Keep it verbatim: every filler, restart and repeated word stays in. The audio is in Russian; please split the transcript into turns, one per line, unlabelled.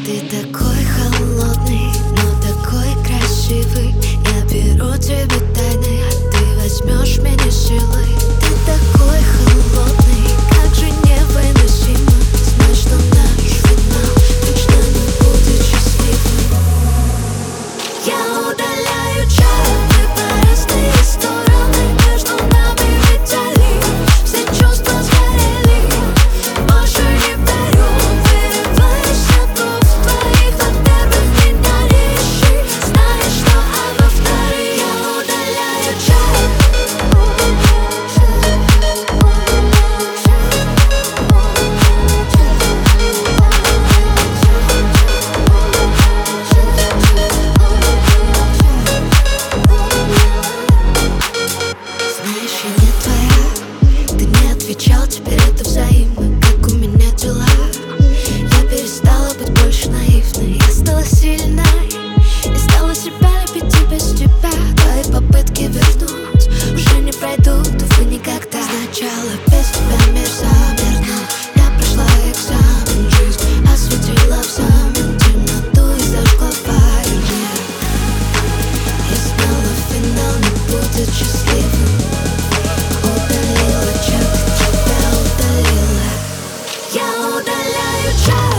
Ты такой холодный, но такой красивый. Я беру тебе тайны, а ты возьмешь меня силой. Ты такой холодный, как же невыносимо знать, что наш финал точно не будет счастливым. Я удаляю чат, мы по разные стороны, между нами метали, все чувства сгорели. Больше не верю, вырываясь оттуда в твоих. Во-первых, меня не ищи, знаешь, что, а во-вторых, я удаляю чат. Знаешь, я не твоя, ты не отвечал, теперь это взаимно. Как у меня дела? Я перестала быть больше наивной. Я стала сильной, я стала себя любить и без тебя. Твои попытки вернуть уже не пройдут, увы, никогда. Сначала без тебя мир замер, но я прошла экзамен. Жизнь осветила взамен темноту и зажгла фаер. Я знала, финал не будет счастливым. Удалила чат, тебя удалила. Я удаляю чат.